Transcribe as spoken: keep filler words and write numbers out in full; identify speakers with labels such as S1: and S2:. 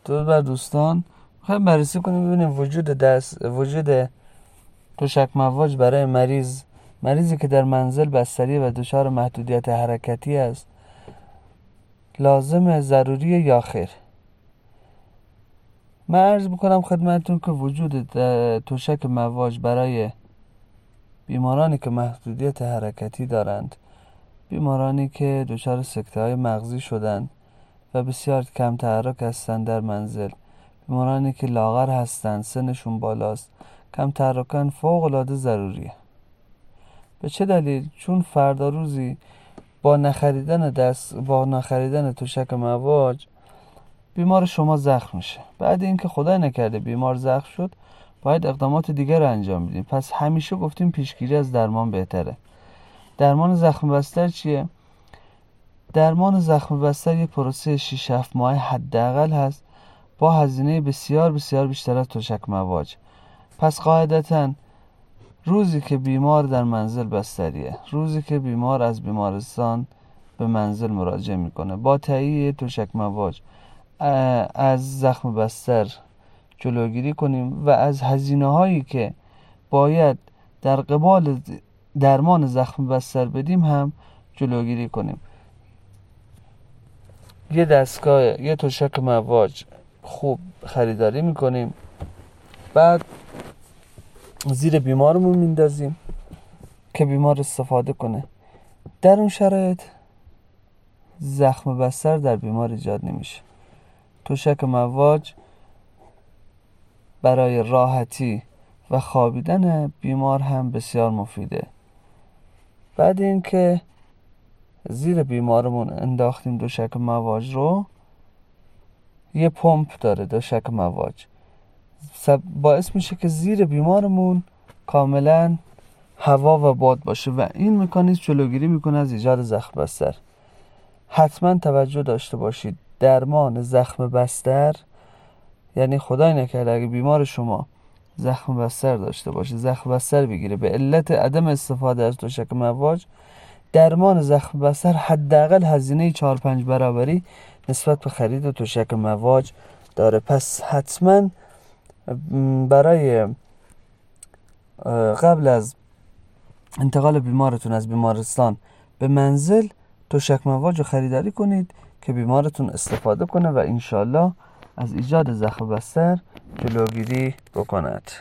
S1: درود بر دوستان. میخوایم بررسی کنیم ببینیم وجود دست وجود تشک مواج برای مریض مریضی که در منزل بستری و دچار محدودیت حرکتی است لازم ضروری یا خیر. من عرض بکنم خدمتتون که وجود تشک مواج برای بیمارانی که محدودیت حرکتی دارند، بیمارانی که دچار سکته های مغزی شدند و بسیار کم تحرک هستند در منزل، بیمارانی که لاغر هستند، سنشون بالاست، کم تحرکن، فوق العاده ضروریه. به چه دلیل؟ چون فردا روزی با نخریدن دست با نخریدن تشک مواج بیمار شما زخم میشه. بعد اینکه خدای نکرده بیمار زخم شد، باید اقدامات دیگر رو انجام بدیم. پس همیشه گفتیم پیشگیری از درمان بهتره. درمان زخم بستر چیه؟ درمان زخم بستر یک پروسه شش هفت ماه حداقل هست با هزینه بسیار بسیار بیشتر از تشک مواج. پس قاعدتاً روزی که بیمار در منزل بستریه، روزی که بیمار از بیمارستان به منزل مراجعه میکنه، با تهیه تشک مواج از زخم بستر جلوگیری کنیم و از هزینه هایی که باید در قبال درمان زخم بستر بدیم هم جلوگیری کنیم. یه دستگاه یه تشک مواج خوب خریداری میکنیم، بعد زیر بیمارمون میندازیم که بیمار استفاده کنه. در اون شرایط زخم بستر در بیمار ایجاد نمیشه. تشک مواج برای راحتی و خوابیدن بیمار هم بسیار مفیده. بعد اینکه زیر بیمارمون انداختیم تشک مواج رو، یه پمپ داره تشک مواج، باعث میشه که زیر بیمارمون کاملا هوا و باد باشه و این مکانیزم جلوگیری میکنه از ایجاد زخم بستر. حتما توجه داشته باشید، درمان زخم بستر، یعنی خدای نکرده اگه بیمار شما زخم بستر داشته باشه، زخم بستر بگیره به علت عدم استفاده از تشک مواج، درمان زخم بستر حداقل هزینه چهار پنج برابری نسبت به خرید تشک مواج داره. پس حتما برای قبل از انتقال بیمارتون از بیمارستان به منزل تشک مواج رو خریداری کنید که بیمارتون استفاده کنه و انشالله از ایجاد زخم بستر جلوگیری بکند.